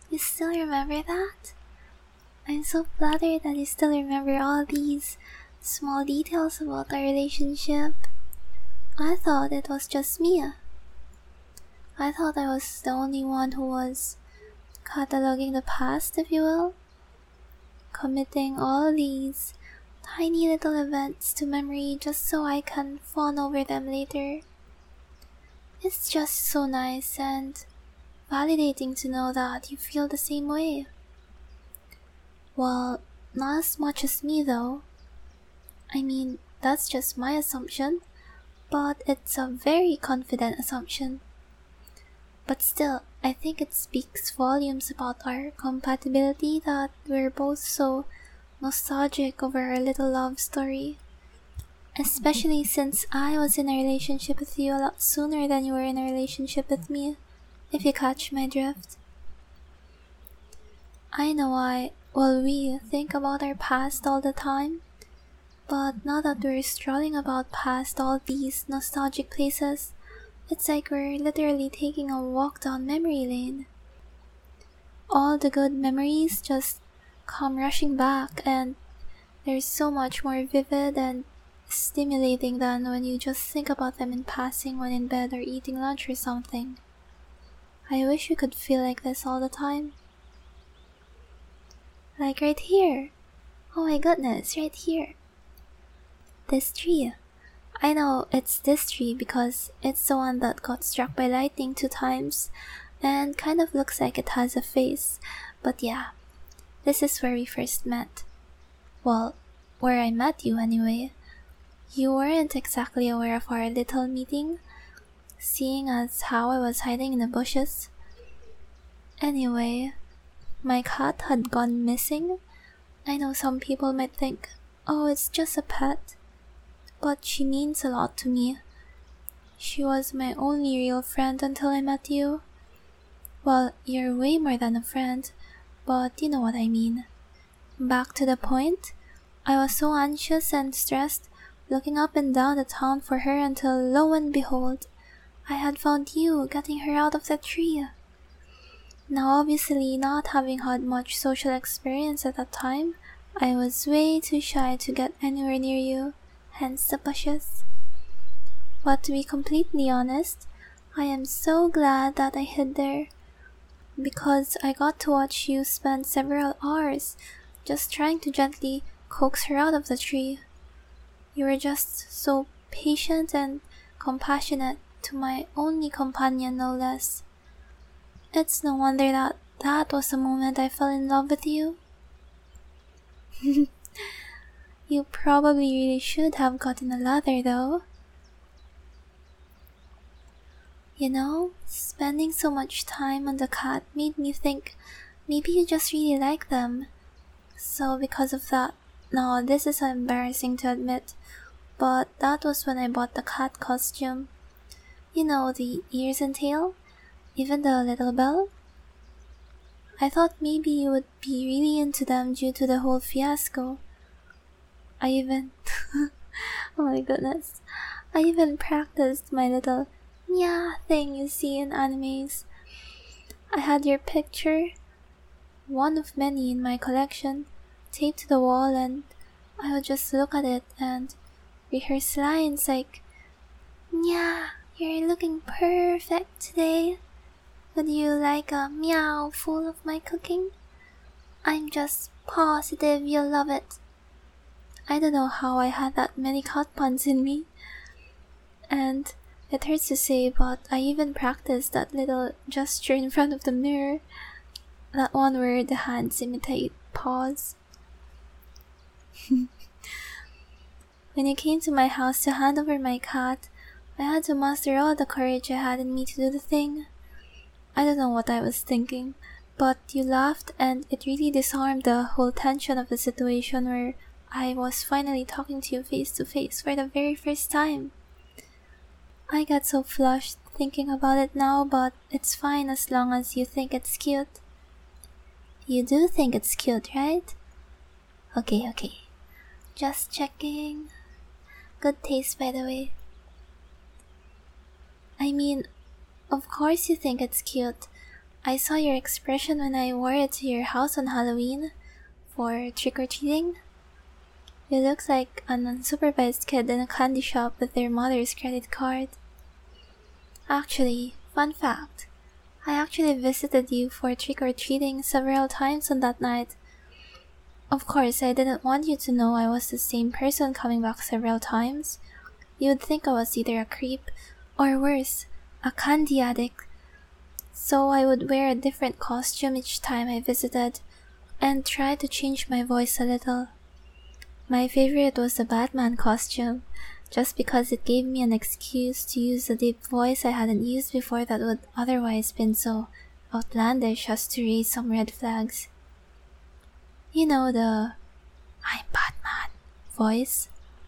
You still remember that? I'm so flattered that you still remember all these small details about our relationship. I thought it was just me. I thought I was the only one who was cataloging the past, if you will. Committing all these tiny little events to memory just so I can fawn over them later. It's just so nice and validating to know that you feel the same way. Well, not as much as me though. I mean, that's just my assumption, but it's a very confident assumption. But still, I think it speaks volumes about our compatibility that we're both so nostalgic over our little love story. Especially since I was in a relationship with you a lot sooner than you were in a relationship with me, if you catch my drift. I know we think about our past all the time, but now that we're strolling about past all these nostalgic places, it's like we're literally taking a walk down memory lane. All the good memories just come rushing back, and they're so much more vivid and stimulating than when you just think about them in passing when in bed or eating lunch or something. I wish we could feel like this all the time. Like right here. Oh my goodness, right here. This tree. I know it's this tree because it's the one that got struck by lightning 2 times and kind of looks like it has a face. But yeah, this is where we first met. Well, where I met you anyway. You weren't exactly aware of our little meeting, seeing as how I was hiding in the bushes. Anyway, my cat had gone missing. I know some people might think, oh, it's just a pet. But she means a lot to me. She was my only real friend until I met you. Well, you're way more than a friend, but you know what I mean. Back to the point, I was so anxious and stressed looking up and down the town for her until lo and behold, I had found you getting her out of the tree. Now obviously not having had much social experience at that time, I was way too shy to get anywhere near you, hence the bushes. But to be completely honest, I am so glad that I hid there, because I got to watch you spend several hours just trying to gently coax her out of the tree. You were just so patient and compassionate to my only companion, no less. It's no wonder that was the moment I fell in love with you. You probably really should have gotten a ladder though. You know, spending so much time on the cat made me think maybe you just really like them. So because of that, no, this is embarrassing to admit, but that was when I bought the cat costume. You know, the ears and tail, even the little bell. I thought maybe you would be really into them due to the whole fiasco. I even oh my goodness. I even practiced my little meow thing you see in animes. I had your picture, one of many in my collection, taped to the wall, and I would just look at it and rehearse lines like, "Nya, you're looking perfect today. Would you like a meow full of my cooking? I'm just positive you'll love it." I don't know how I had that many cat puns in me. And it hurts to say, but I even practiced that little gesture in front of the mirror. That one where the hands imitate paws. When you came to my house to hand over my cat, I had to muster all the courage I had in me to do the thing. I don't know what I was thinking, but you laughed and it really disarmed the whole tension of the situation where I was finally talking to you face to face for the very first time. I get so flushed thinking about it now, but it's fine as long as you think it's cute. You do think it's cute, right? Okay. Just checking. Good taste, by the way. I mean, of course you think it's cute, I saw your expression when I wore it to your house on Halloween for trick-or-treating. You looked like an unsupervised kid in a candy shop with their mother's credit card. Actually, fun fact, I actually visited you for trick-or-treating several times on that night. Of course, I didn't want you to know I was the same person coming back several times. You would think I was either a creep, or worse, a candy addict. So I would wear a different costume each time I visited, and try to change my voice a little. My favorite was the Batman costume, just because it gave me an excuse to use a deep voice I hadn't used before that would otherwise been so outlandish as to raise some red flags. You know, the "I'm Batman" voice.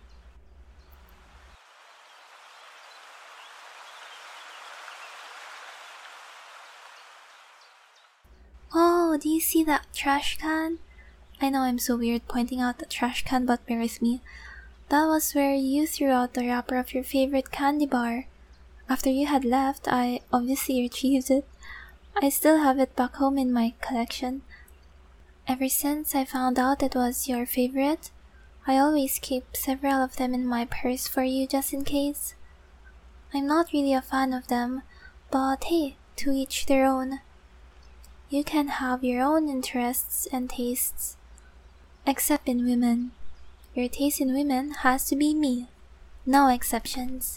Oh, do you see that trash can? I know I'm so weird pointing out the trash can, but bear with me. That was where you threw out the wrapper of your favorite candy bar. After you had left, I obviously retrieved it. I still have it back home in my collection. Ever since I found out it was your favorite, I always keep several of them in my purse for you just in case. I'm not really a fan of them, but hey, to each their own. You can have your own interests and tastes. Except in women. Your taste in women has to be me. No exceptions.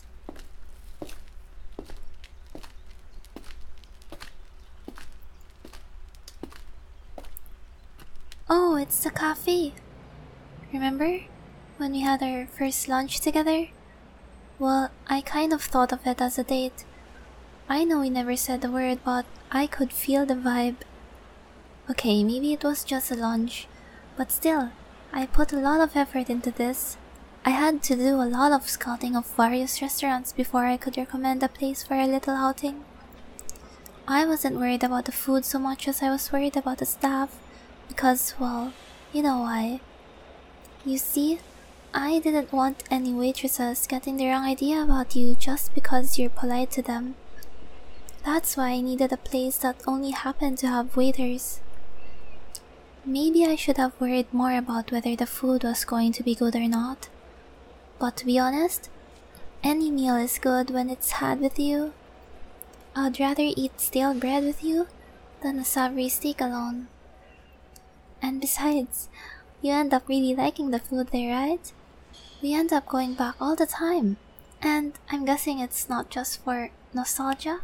Oh, it's the cafe. Remember? When we had our first lunch together? Well, I kind of thought of it as a date. I know we never said a word, but I could feel the vibe. Okay, maybe it was just a lunch, but still, I put a lot of effort into this. I had to do a lot of scouting of various restaurants before I could recommend a place for a little outing. I wasn't worried about the food so much as I was worried about the staff, because, well, you know why. You see, I didn't want any waitresses getting the wrong idea about you just because you're polite to them. That's why I needed a place that only happened to have waiters. Maybe I should have worried more about whether the food was going to be good or not. But to be honest, any meal is good when it's had with you. I'd rather eat stale bread with you than a savory steak alone. And besides, you end up really liking the food there, right? We end up going back all the time. And I'm guessing it's not just for nostalgia?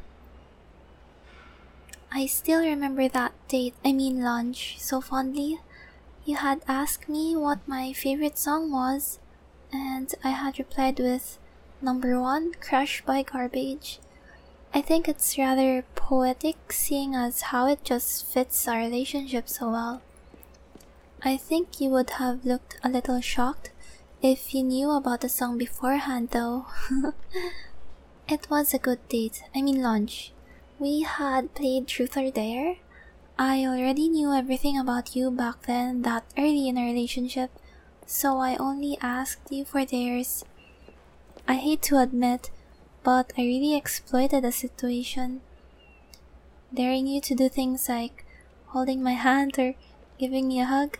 I still remember that lunch, so fondly. You had asked me what my favorite song was, and I had replied with number 1, Crushed by Garbage. I think it's rather poetic, seeing as how it just fits our relationship so well. I think you would have looked a little shocked if you knew about the song beforehand, though. It was a good lunch. We had played Truth or Dare. I already knew everything about you back then, that early in our relationship, so I only asked you for dares. I hate to admit, but I really exploited the situation. Daring you to do things like holding my hand or giving me a hug.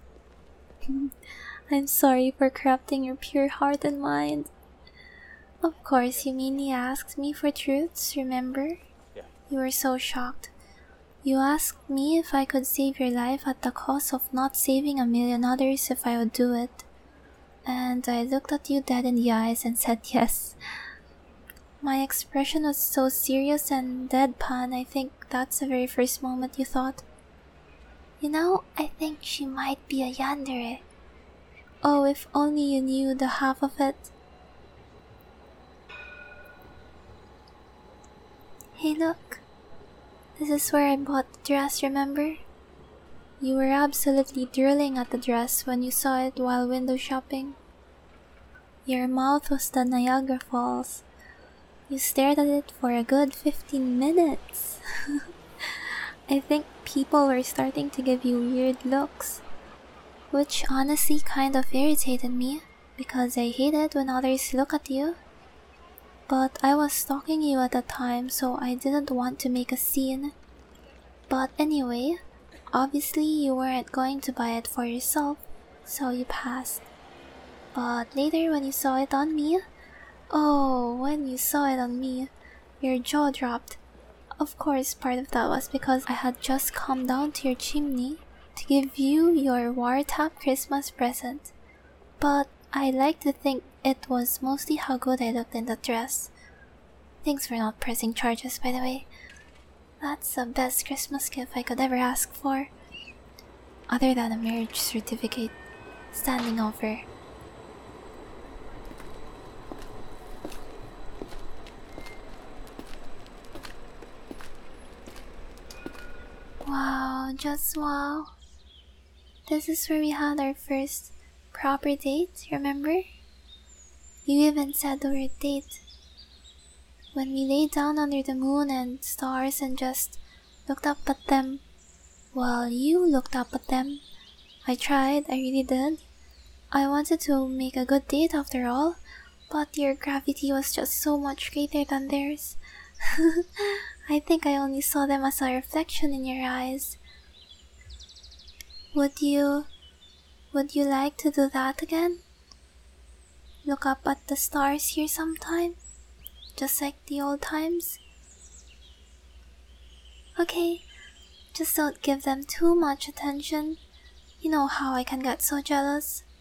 I'm sorry for corrupting your pure heart and mind. Of course, you mainly asked me for truths, remember? You were so shocked. You asked me if I could save your life at the cost of not saving a million others if I would do it. And I looked at you dead in the eyes and said yes. My expression was so serious and deadpan, I think that's the very first moment you thought, you know, I think she might be a yandere. Oh, if only you knew the half of it. Hey look, this is where I bought the dress, remember? You were absolutely drooling at the dress when you saw it while window shopping. Your mouth was the Niagara Falls. You stared at it for a good 15 minutes. I think people were starting to give you weird looks, which honestly kind of irritated me because I hate it when others look at you. But I was stalking you at the time, so I didn't want to make a scene. But anyway, obviously you weren't going to buy it for yourself, so you passed. But later when you saw it on me, oh, when you saw it on me, your jaw dropped. Of course, part of that was because I had just come down to your chimney to give you your Wartap Christmas present. But I like to think it was mostly how good I looked in that dress. Thanks for not pressing charges, by the way. That's the best Christmas gift I could ever ask for. Other than a marriage certificate standing over. Wow, just wow. This is where we had our first proper date, remember? You even said the word date. When we lay down under the moon and stars and just looked up at them. Well, you looked up at them. I tried, I really did. I wanted to make a good date after all, but your gravity was just so much greater than theirs. I think I only saw them as a reflection in your eyes. Would you like to do that again? Look up at the stars here sometime? Just like the old times? Okay, just don't give them too much attention. You know how I can get so jealous.